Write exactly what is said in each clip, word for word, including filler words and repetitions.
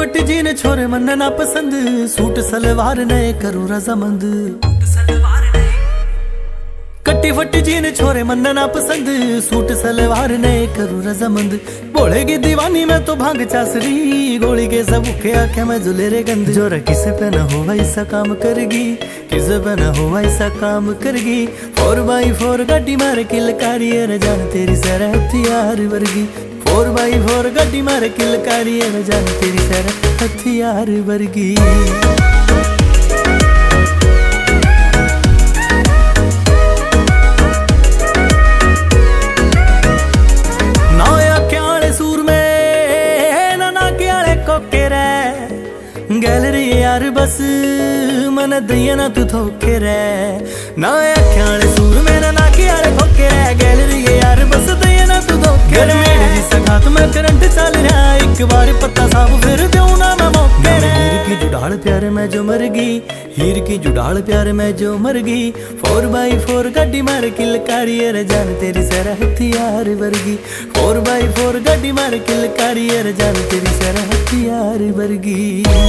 फटी जीन छोरे मन ना पसंद, सूट सलवार नए करूँ रजामंद। कट्टी फटी जीन छोरे मन ना पसंद, सूट सलवार नए करूँ रजामंद। बोलेगी दीवानी में तो भांग चासरी, गोली के सब के आंखें में जुलेरे गंद। जोर किसे पे न हो ऐसा काम करेगी, किसे पे न हो ऐसा काम करेगी। फोर बाई फोर गाड़ी मार किलकारी रे जान तेरी सर हथियार वर्गी। फोर बाई फोर गाड़ी मार किलकारी रे जान तेरी सर हथियार वर्गी। गैलरी यार बस मन दैया ना तू धोखे रे, ना अख्याले सूर मेरा ना कियाले खोके रे। गैलरी यार बस दैया ना तू धोखे रे। मेरे जी सगात में करंट चल रहा, एक बार पत्ता साफ फिर दूं ना मैं मौके रे। हीर की जुड़ाल प्यार में जो मर गई, हीर की जुड़ाल प्यार में जो मर गई। फोर बाई फोर गाड़ी मार किलकारी रे जान तेरी सर हथियार वर्गी। फोर बाई फोर गाड़ी मार किलकारी रे जान तेरी सर हथियार वर्गी।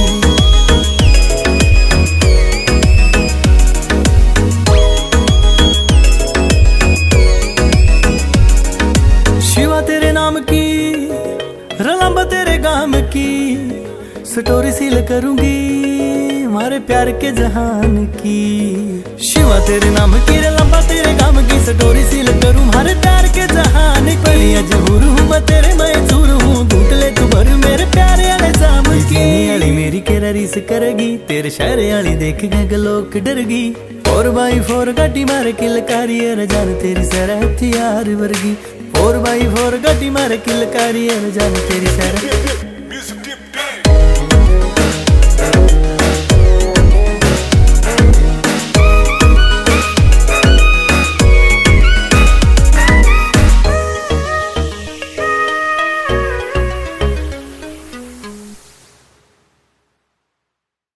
शिवा तेरे नाम की रलंबा तेरे गाम की, स्टोरी सील करूंगी हमारे प्यार के जहान की। शिवा तेरे नाम की रलंबा तेरे गाम की, स्टोरी सील करूं हमारे प्यार के जहान की। पर अजहूर हूँ मैं तेरे मैं चूर हूँ, ढूंढ ले तू भर मेरे प्यारे वाले जाम की। वाली मेरी केरा रीस करेगी, तेरे शहरे वाली देख के लोग डरगी। फोर बाई फोर गाड़ी मार किलकारी रे जान तेरी सर हथियार वर्गी। फोर बाई फोर गाड़ी मार किलकारी रे जान तेरी सर